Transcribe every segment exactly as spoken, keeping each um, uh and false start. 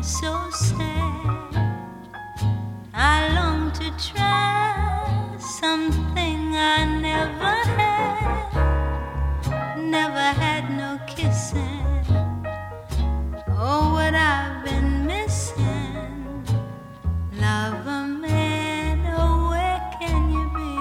so sad. I long to try something I never had. Never had no kissing. Oh, what I've been missing. Lover man, oh, where can you be?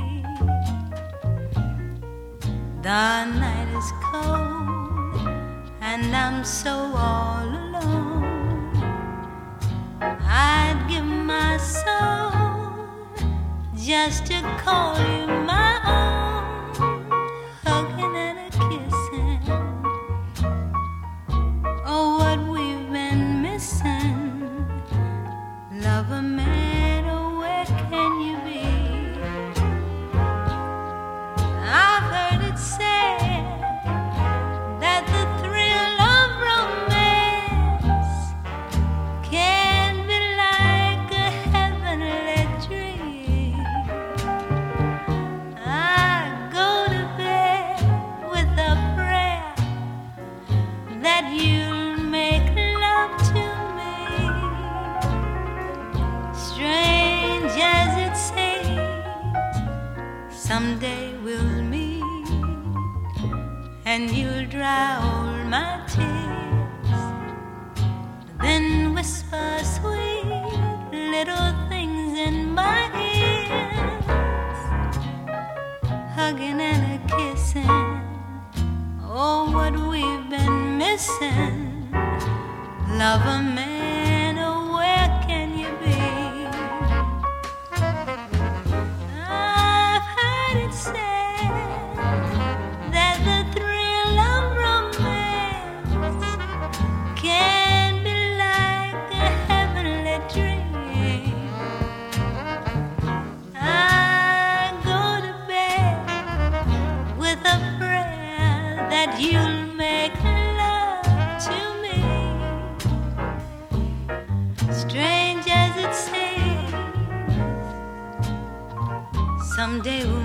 The night is cold and I'm so all alone. I'd give my soul just to call you my own. Hugging and a kissing. Oh, what we've been missing. Lover man, oh, where can you be? I've heard it said that the thrill of romance can be like a heavenly dream. I go to bed with a prayer that you'll make love to me. Strange as it seems, someday we'll meet and you'll dry all my tears. Then whisper sweet little things in my ears. Hugging and a kissing. Oh, what we've been missing. Lover man, oh, where can you be? I've heard it said that the thrill of romance can be like a heavenly dream. I go to bed with a prayer that you'll make love to me. Strange as it seems, someday we'll